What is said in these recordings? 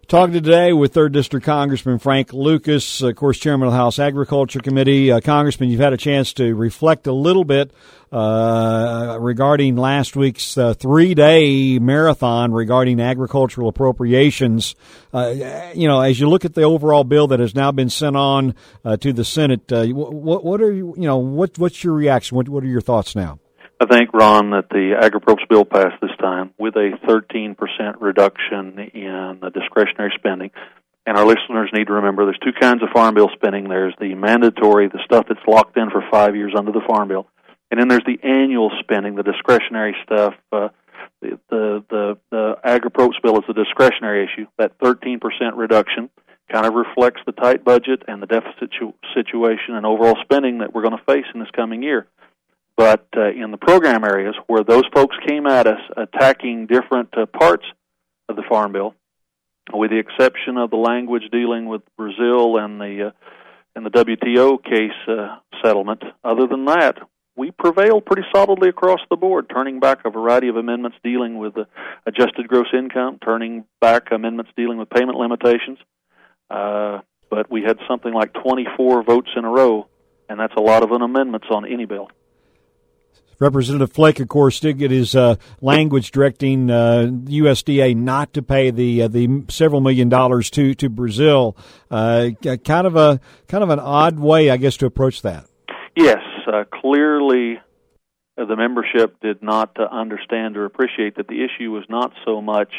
Talking today with 3rd District Congressman Frank Lucas, of course, Chairman of the House Agriculture Committee. Congressman, you've had a chance to reflect a little bit regarding last week's 3-day marathon regarding agricultural appropriations. As you look at the overall bill that has now been sent on to the Senate, what's your reaction? What are your thoughts now? I think, Ron, that the agri-appropriations bill passed this time with a 13% reduction in the discretionary spending. And our listeners need to remember there's two kinds of Farm Bill spending. There's the mandatory, the stuff that's locked in for 5 years under the Farm Bill. And then there's the annual spending, the discretionary stuff. The agri-appropriations bill is a discretionary issue. That 13% reduction kind of reflects the tight budget and the deficit situation and overall spending that we're going to face in this coming year. But in the program areas where those folks came at us attacking different parts of the Farm Bill, with the exception of the language dealing with Brazil and the WTO case settlement, other than that, we prevailed pretty solidly across the board, turning back a variety of amendments dealing with adjusted gross income, turning back amendments dealing with payment limitations. But we had something like 24 votes in a row, and that's a lot of amendments on any bill. Representative Flake, of course, did get his language directing USDA not to pay the several $1 million to Brazil. Kind of an odd way, I guess, to approach that. Yes, clearly the membership did not understand or appreciate that the issue was not so much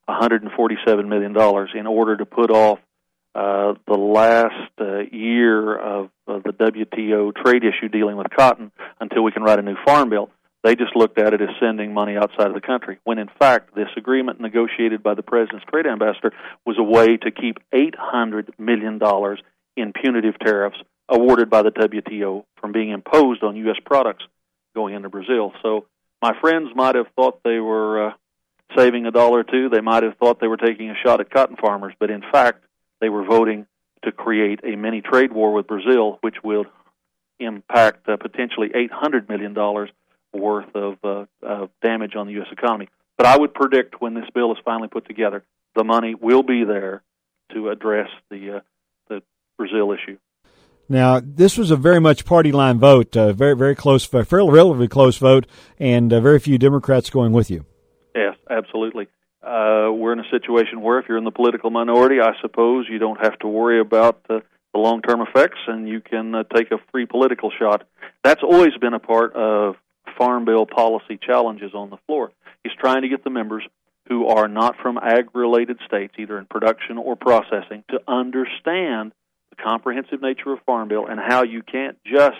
$147 million in order to put off the last year of the WTO trade issue dealing with cotton until we can write a new farm bill. They just looked at it as sending money outside of the country, when in fact this agreement negotiated by the President's trade ambassador was a way to keep $800 million in punitive tariffs awarded by the WTO from being imposed on U.S. products going into Brazil. So my friends might have thought they were saving $1 or $2. They might have thought they were taking a shot at cotton farmers, but in fact they were voting to create a mini trade war with Brazil, which will impact potentially $800 million worth of damage on the U.S. economy. But I would predict when this bill is finally put together, the money will be there to address the Brazil issue. Now, this was a very much party line vote, very, very close, fairly relatively close vote, and very few Democrats going with you. Yes, absolutely. We're in a situation where if you're in the political minority, I suppose you don't have to worry about the long-term effects, and you can take a free political shot. That's always been a part of Farm Bill policy challenges on the floor, is trying to get the members who are not from ag-related states, either in production or processing, to understand the comprehensive nature of Farm Bill and how you can't just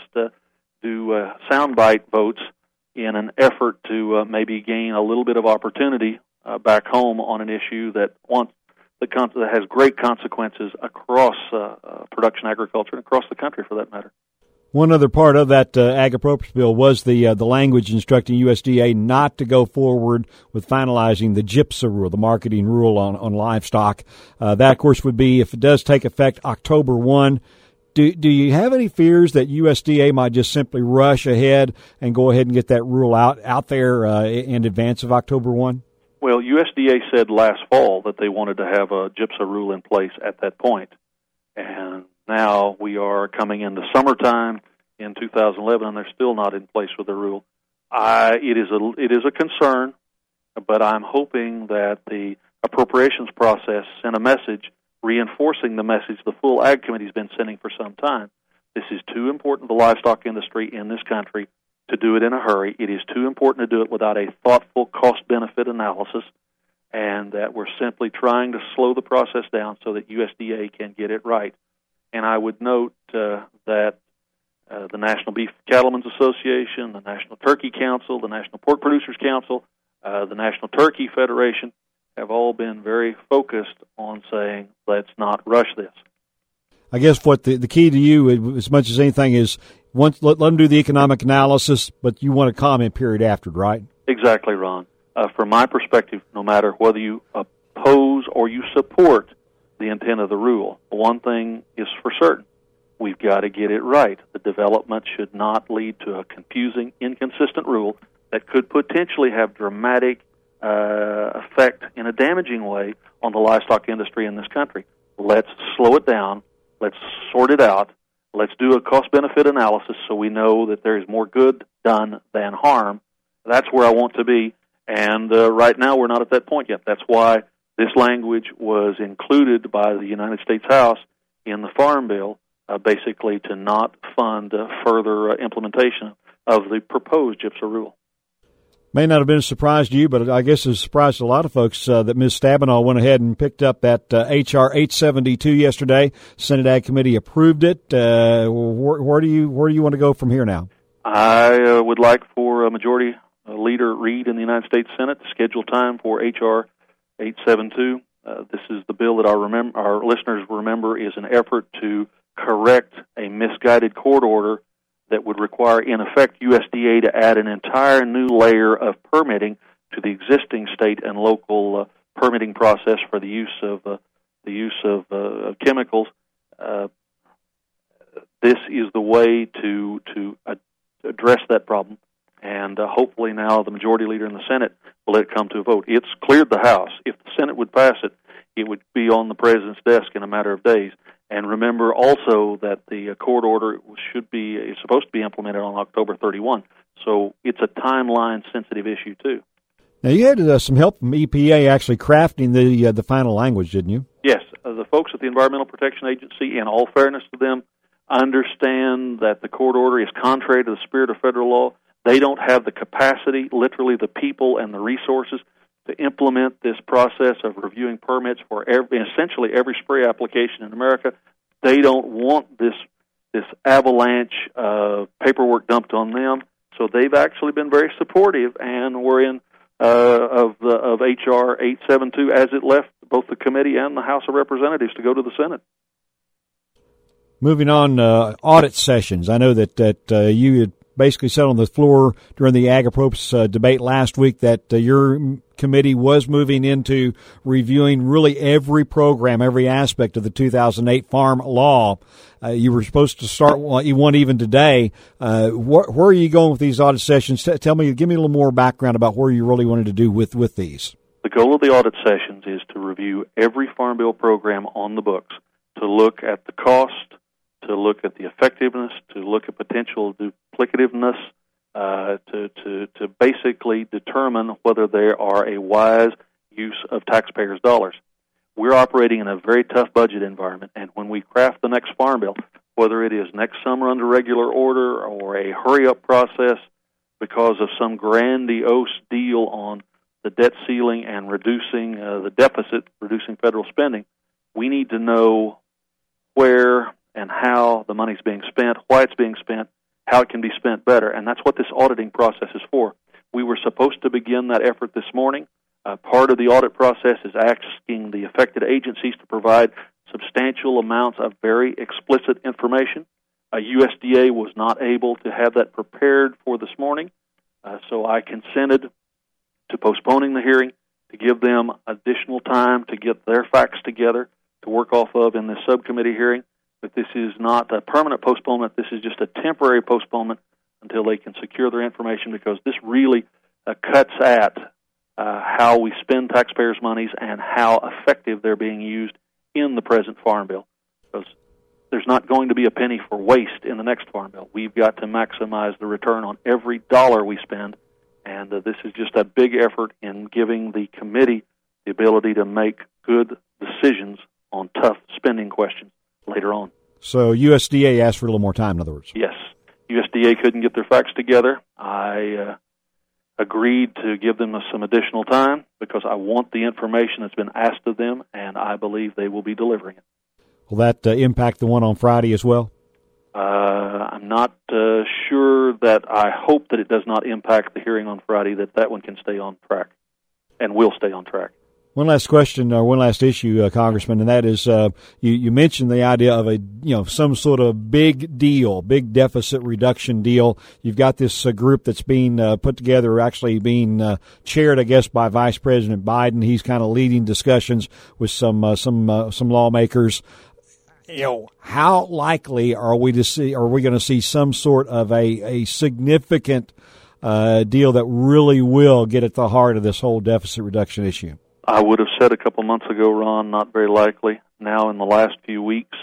do soundbite votes in an effort to maybe gain a little bit of opportunity back home on an issue that has great consequences across production agriculture and across the country, for that matter. One other part of that ag-appropriations bill was the language instructing USDA not to go forward with finalizing the GIPSA rule, the marketing rule on livestock. That, of course, would be, if it does take effect October 1. Do you have any fears that USDA might just simply rush ahead and go ahead and get that rule out there in advance of October 1? Well, USDA said last fall that they wanted to have a GIPSA rule in place at that point. And now we are coming into summertime in 2011, and they're still not in place with the rule. It is a concern, but I'm hoping that the appropriations process sent a message reinforcing the message the full Ag Committee has been sending for some time. This is too important to the livestock industry in this country to do it in a hurry. It is too important to do it without a thoughtful cost-benefit analysis, and that we're simply trying to slow the process down so that USDA can get it right. And I would note that the National Beef Cattlemen's Association, the National Turkey Council, the National Pork Producers Council, the National Turkey Federation have all been very focused on saying, let's not rush this. I guess what the key to you, as much as anything, is let them do the economic analysis, but you want a comment period after, right? Exactly, Ron. From my perspective, no matter whether you oppose or you support the intent of the rule, one thing is for certain. We've got to get it right. The development should not lead to a confusing, inconsistent rule that could potentially have dramatic effect in a damaging way on the livestock industry in this country. Let's slow it down. Let's sort it out. Let's do a cost-benefit analysis so we know that there is more good done than harm. That's where I want to be, and right now we're not at that point yet. That's why this language was included by the United States House in the Farm Bill, basically to not fund further implementation of the proposed GIPSA rule. May not have been a surprise to you, but I guess it's a surprise to a lot of folks that Ms. Stabenow went ahead and picked up that H.R. 872 yesterday. Senate Ag Committee approved it. Where do you want to go from here now? I would like for Majority Leader Reid in the United States Senate to schedule time for H.R. 872. This is the bill that our listeners remember is an effort to correct a misguided court order that would require, in effect, USDA to add an entire new layer of permitting to the existing state and local permitting process for the use of chemicals. This is the way to address that problem, and hopefully now the majority leader in the Senate will let it come to a vote. It's cleared the House. If the Senate would pass it, it would be on the president's desk in a matter of days. And remember also that the court order is supposed to be implemented on October 31. So it's a timeline-sensitive issue, too. Now, you had some help from EPA actually crafting the final language, didn't you? Yes. The folks at the Environmental Protection Agency, in all fairness to them, understand that the court order is contrary to the spirit of federal law. They don't have the capacity, literally the people and the resources, to implement this process of reviewing permits for essentially every spray application in America. They don't want this avalanche of paperwork dumped on them, so they've actually been very supportive, and we're in of H.R. 872 as it left both the committee and the House of Representatives to go to the Senate. Moving on, audit sessions. I know that you had basically said on the floor during the Ag Appropriates debate last week that your committee was moving into reviewing really every program, every aspect of the 2008 farm law. You were supposed to start one even today. Where are you going with these audit sessions? Give me a little more background about where you really wanted to do with these. The goal of the audit sessions is to review every Farm Bill program on the books, to look at the cost, to look at the effectiveness, to look at potential duplicativeness, to basically determine whether there are a wise use of taxpayers' dollars. We're operating in a very tough budget environment, and when we craft the next Farm Bill, whether it is next summer under regular order or a hurry-up process because of some grandiose deal on the debt ceiling and reducing the deficit, reducing federal spending, we need to know where and how the money's being spent, why it's being spent, how it can be spent better, and that's what this auditing process is for. We were supposed to begin that effort this morning. Part of the audit process is asking the affected agencies to provide substantial amounts of very explicit information. USDA was not able to have that prepared for this morning, so I consented to postponing the hearing to give them additional time to get their facts together to work off of in this subcommittee hearing. But this is not a permanent postponement. This is just a temporary postponement until they can secure their information, because this really cuts at how we spend taxpayers' monies and how effective they're being used in the present Farm Bill. Because there's not going to be a penny for waste in the next Farm Bill. We've got to maximize the return on every dollar we spend, and this is just a big effort in giving the committee the ability to make good decisions on tough spending questions later on. So USDA asked for a little more time, in other words. Yes. USDA couldn't get their facts together. I agreed to give them some additional time because I want the information that's been asked of them, and I believe they will be delivering it. Will that impact the one on Friday as well? I'm not sure. That I hope that it does not impact the hearing on Friday, that one can stay on track and will stay on track. One last question, or one last issue, Congressman, and that is you mentioned the idea of some sort of big deal, big deficit reduction deal. You've got this group that's being put together, actually being chaired, I guess, by Vice President Biden. He's kind of leading discussions with some lawmakers. How likely are we going to see some sort of a significant deal that really will get at the heart of this whole deficit reduction issue? I would have said a couple months ago, Ron, not very likely. Now, in the last few weeks,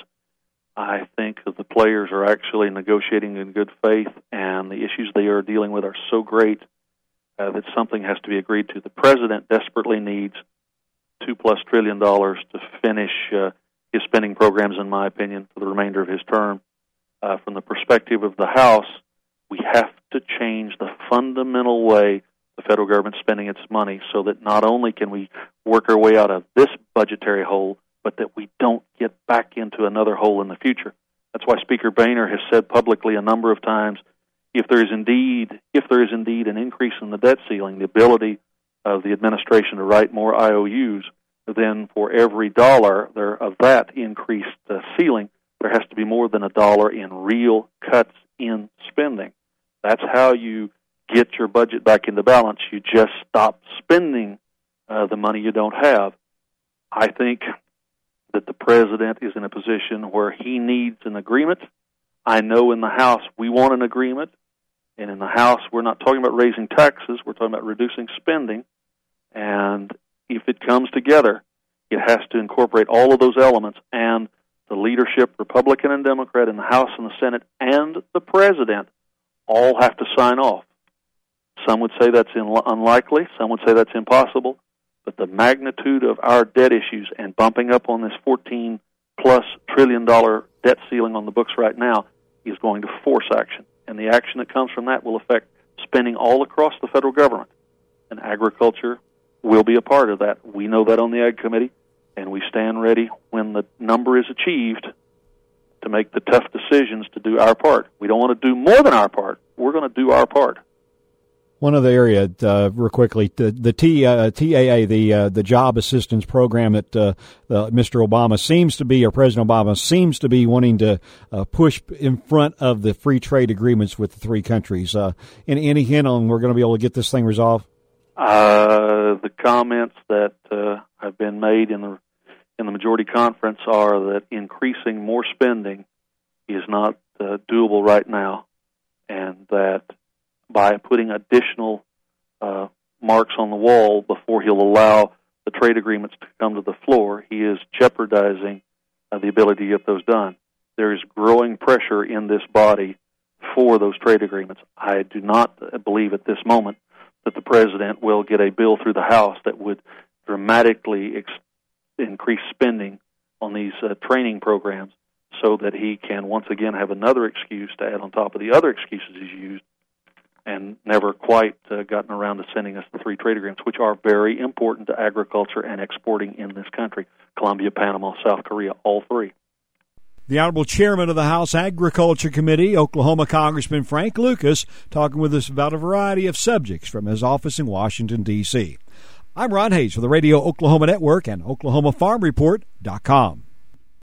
I think that the players are actually negotiating in good faith, and the issues they are dealing with are so great that something has to be agreed to. The president desperately needs $2+ trillion to finish his spending programs, in my opinion, for the remainder of his term. From the perspective of the House, we have to change the fundamental way the federal government's spending its money so that not only can we work our way out of this budgetary hole, but that we don't get back into another hole in the future. That's why Speaker Boehner has said publicly a number of times, if there is indeed an increase in the debt ceiling, the ability of the administration to write more IOUs, then for every dollar of that increased ceiling, there has to be more than $1 in real cuts in spending. That's how you get your budget back into balance. You just stop spending the money you don't have. I think that the president is in a position where he needs an agreement. I know in the House we want an agreement, and in the House we're not talking about raising taxes, we're talking about reducing spending, and if it comes together, it has to incorporate all of those elements, and the leadership, Republican and Democrat, in the House and the Senate, and the president all have to sign off. Some would say that's unlikely, some would say that's impossible, but the magnitude of our debt issues and bumping up on this $14+ trillion debt ceiling on the books right now is going to force action. And the action that comes from that will affect spending all across the federal government. And agriculture will be a part of that. We know that on the Ag Committee, and we stand ready when the number is achieved to make the tough decisions to do our part. We don't want to do more than our part. We're going to do our part. One other area, real quickly, the TAA, the Job Assistance Program that Mr. Obama seems to be, or President Obama seems to be wanting to push in front of the free trade agreements with the three countries. Any hint on we're going to be able to get this thing resolved? The comments that have been made in the majority conference are that increasing more spending is not doable right now, and that by putting additional marks on the wall before he'll allow the trade agreements to come to the floor, he is jeopardizing the ability to get those done. There is growing pressure in this body for those trade agreements. I do not believe at this moment that the president will get a bill through the House that would dramatically increase spending on these training programs so that he can once again have another excuse to add on top of the other excuses he's used and never quite gotten around to sending us the three trade agreements, which are very important to agriculture and exporting in this country. Colombia, Panama, South Korea, all three. The Honorable Chairman of the House Agriculture Committee, Oklahoma Congressman Frank Lucas, talking with us about a variety of subjects from his office in Washington, D.C. I'm Ron Hayes for the Radio Oklahoma Network and OklahomaFarmReport.com.